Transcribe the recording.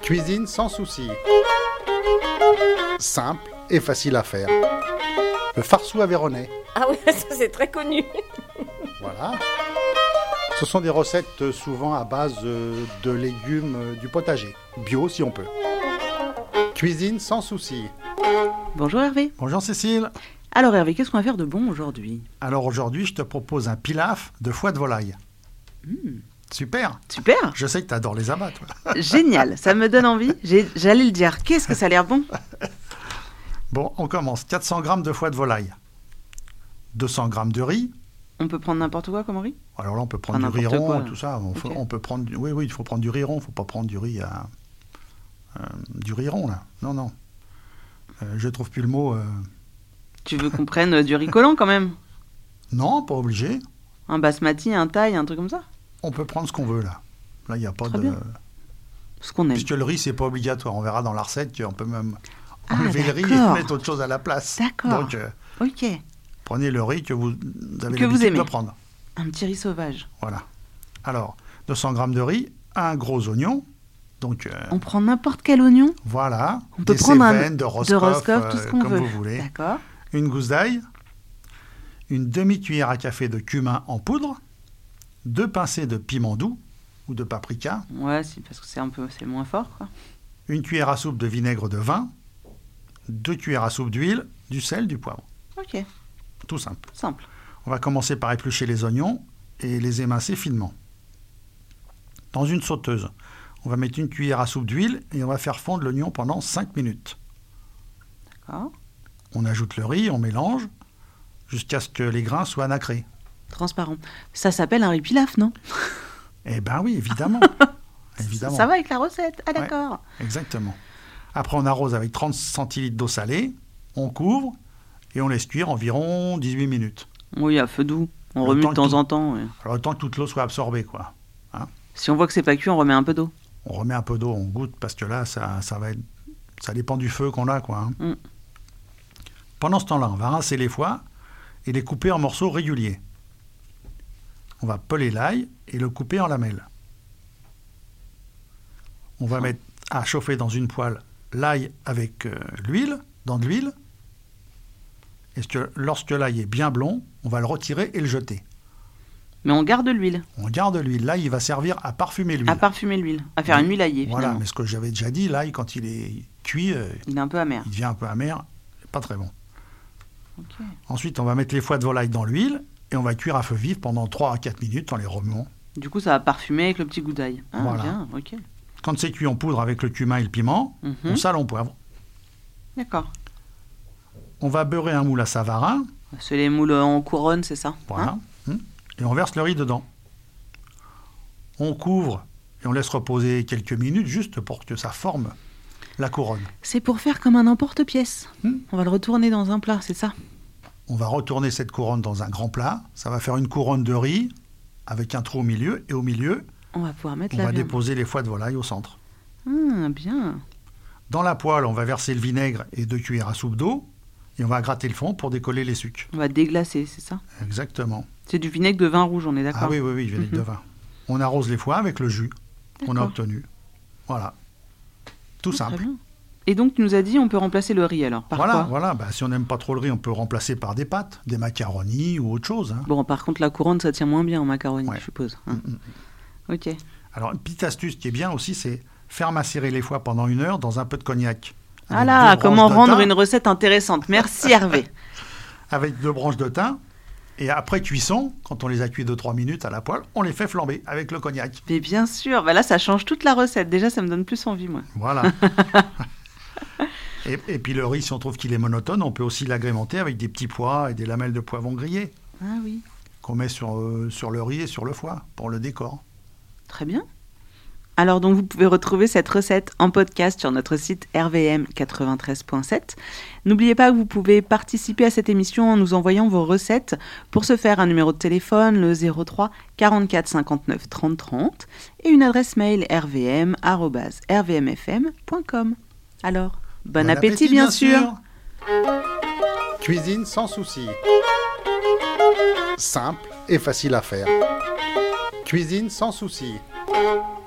Cuisine sans souci. Simple et facile à faire. Le farceau aveyronnais. Ah oui, ça c'est très connu. Voilà. Ce sont des recettes souvent à base de légumes du potager. Bio si on peut. Cuisine sans souci. Bonjour Hervé. Bonjour Cécile. Alors Hervé, qu'est-ce qu'on va faire de bon aujourd'hui ? Alors aujourd'hui, je te propose un pilaf de foie de volaille. Super. Super. Je sais que tu adores les abats, toi. Génial, ça me donne envie. J'allais le dire, qu'est-ce que ça a l'air bon ? Bon, on commence. 400 g de foie de volaille. 200 g de riz. On peut prendre n'importe quoi comme riz ? Alors là, on peut prendre du riz rond, tout ça. On peut prendre oui, il faut prendre du riz rond. Il ne faut pas prendre du riz rond, là. Non. Je trouve plus le mot. Tu veux qu'on prenne du riz collant quand même ? Non, pas obligé. Un basmati, un thaï, un truc comme ça ? On peut prendre ce qu'on veut, là. Là, il n'y a pas Très de... bien. Ce qu'on aime. Puisque le riz, c'est pas obligatoire. On verra dans la recette qu'on peut même enlever le riz et d'accord. mettre autre chose à la place. D'accord. Donc, Ok. prenez le riz que vous avez Que vous l'habitude aimez. de prendre. Un petit riz sauvage. Voilà. Alors, 200 g de riz, un gros oignon. Donc, On prend n'importe quel oignon ? voilà. On peut des prendre cévennes, de Roscoff, tout ce qu'on comme veut. vous voulez. D'accord. Une gousse d'ail, une demi-cuillère à café de cumin en poudre, 2 pincées de piment doux ou de paprika, Ouais, parce que c'est moins fort, quoi. une cuillère à soupe de vinaigre de vin, 2 cuillères à soupe d'huile, du sel, du poivre. Ok, Tout simple. simple. On va commencer par éplucher les oignons et les émincer finement. Dans une sauteuse, on va mettre une cuillère à soupe d'huile et on va faire fondre l'oignon pendant 5 minutes. D'accord. On ajoute le riz, on mélange jusqu'à ce que les grains soient nacrés. Transparent. Ça s'appelle un riz pilaf, non ? Eh ben oui, évidemment. Évidemment. Ça va avec la recette. Ah Ouais. d'accord. Exactement. Après, on arrose avec 30 centilitres d'eau salée, on couvre et on laisse cuire environ 18 minutes. Oui, à feu doux. On Le remue temps de temps que en temps. Ouais. Alors, le temps que toute l'eau soit absorbée, quoi. Si on voit que c'est pas cuit, on remet un peu d'eau. On remet un peu d'eau, on goûte, parce que là, ça va être... Ça dépend du feu qu'on a, quoi. Mm. Pendant ce temps-là, on va rincer les foies et les couper en morceaux réguliers. On va peler l'ail et le couper en lamelles. On va mettre à chauffer dans une poêle l'ail avec dans de l'huile. Et lorsque l'ail est bien blond, on va le retirer et le jeter. Mais on garde l'huile. On garde l'huile. L'ail, il va servir à parfumer l'huile. À parfumer l'huile. À faire une huile aillée, Voilà, finalement. mais ce que j'avais déjà dit, l'ail, quand il est cuit, Il est un peu amer. il devient un peu amer, pas très bon. Ok. Ensuite, on va mettre les foies de volaille dans l'huile et on va cuire à feu vif pendant 3 à 4 minutes en les remuant. Du coup, ça va parfumer avec le petit goût d'ail. Ah, Voilà. bien, ok. Quand c'est cuit, on poudre avec le cumin et le piment, Mhm. on sale en poivre. D'accord. On va beurrer un moule à Savarin, C'est les moules en couronne, c'est ça ? voilà, Hein et on verse le riz dedans. On couvre et on laisse reposer quelques minutes juste pour que ça forme la couronne. C'est pour faire comme un emporte-pièce. Hmm. On va le retourner dans un plat, c'est ça ? On va retourner cette couronne dans un grand plat. Ça va faire une couronne de riz avec un trou au milieu. Et au milieu, On va pouvoir mettre on la va viande. déposer les foies de volaille au centre. Bien. Dans la poêle, on va verser le vinaigre et 2 cuillères à soupe d'eau. Et on va gratter le fond pour décoller les sucs. On va déglacer, c'est ça ? Exactement. C'est du vinaigre de vin rouge, on est d'accord ? Ah oui, vinaigre de vin. On arrose les foies avec le jus qu'on a D'accord. obtenu. Voilà. Tout Très simple. bien. Et donc, tu nous as dit, on peut remplacer le riz alors, par quoi ? Voilà. Bah, si on n'aime pas trop le riz, on peut remplacer par des pâtes, des macaronis ou autre chose. Bon, par contre, la couronne, ça tient moins bien en macaroni, Ouais. je suppose. hein. Ok. Alors, une petite astuce qui est bien aussi, c'est faire macérer les foies pendant 1 heure dans un peu de cognac. Ah Avec là, 2 comment branches de rendre thym, une recette intéressante. Merci Hervé. Avec 2 branches de thym. Et après cuisson, quand on les a cuits 2-3 minutes à la poêle, on les fait flamber avec le cognac. Mais bien sûr, bah là, ça change toute la recette. Déjà, ça me donne plus envie, moi. Voilà. Et puis le riz, si on trouve qu'il est monotone, on peut aussi l'agrémenter avec des petits pois et des lamelles de poivron grillé Ah oui, qu'on met sur le riz et sur le foie pour le décor. très bien. Alors donc, vous pouvez retrouver cette recette en podcast sur notre site rvm93.7. N'oubliez pas que vous pouvez participer à cette émission en nous envoyant vos recettes. Pour ce faire, un numéro de téléphone, le 03 44 59 30 30, et une adresse mail rvm@rvmfm.com. Alors, bon appétit bien sûr. Cuisine sans souci. Simple et facile à faire. Cuisine sans souci.